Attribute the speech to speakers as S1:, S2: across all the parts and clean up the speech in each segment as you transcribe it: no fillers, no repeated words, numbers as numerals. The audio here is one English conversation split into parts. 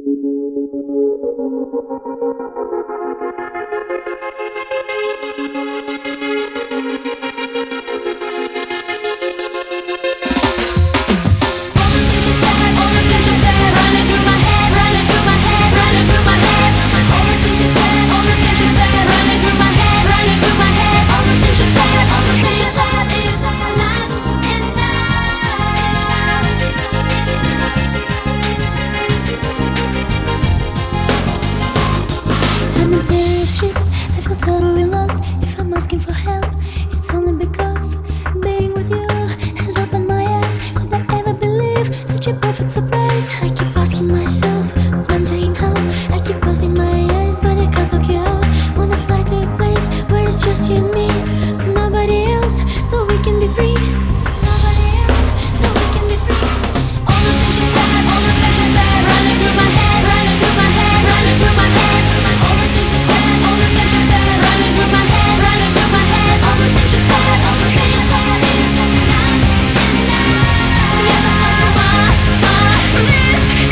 S1: I'm in serious shit, I feel totally lost. If I'm asking for help, it's only because being with you has opened my eyes. Could I ever believe such a perfect surprise? I keep asking myself, wondering how. I keep closing my eyes, but I can't block you out. Wanna fly to a place where it's just you and me, nobody else, so we can be free. Nobody else, so we can be free. All the things you said, all the things you said, running through my head, running through my head, running through my head. All the things you said, all the things you said, running through my head, running through my head. All the things you said, all the things you said is not enough. Yes, I know my list is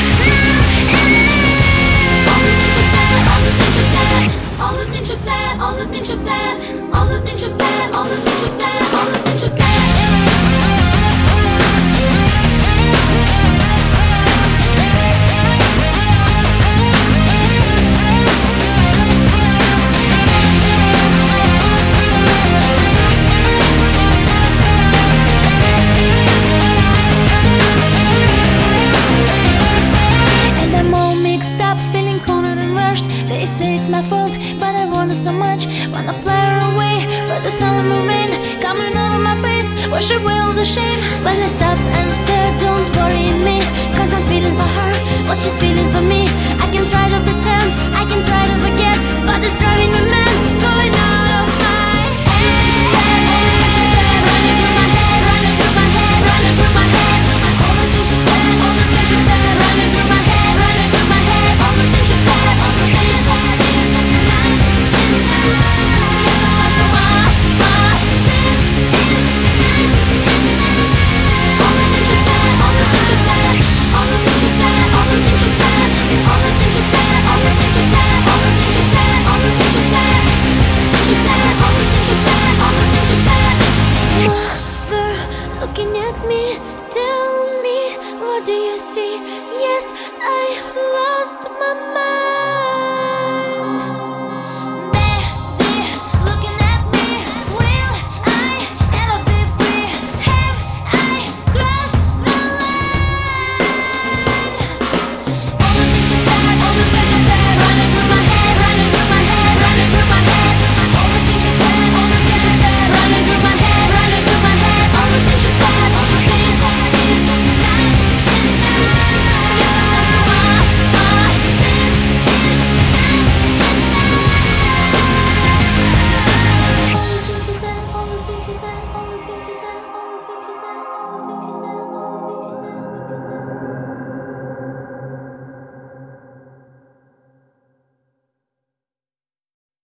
S1: all the things you said, all the things you said, all the things you said, all the things you said, all the things you said, all the things you said, all the things you said. They say it's my fault, but I want it so much. Wanna fly away, but the sun and the rain coming over my face, wash away all the shame. When I stop and stare, don't worry me, 'cause I'm feeling for her.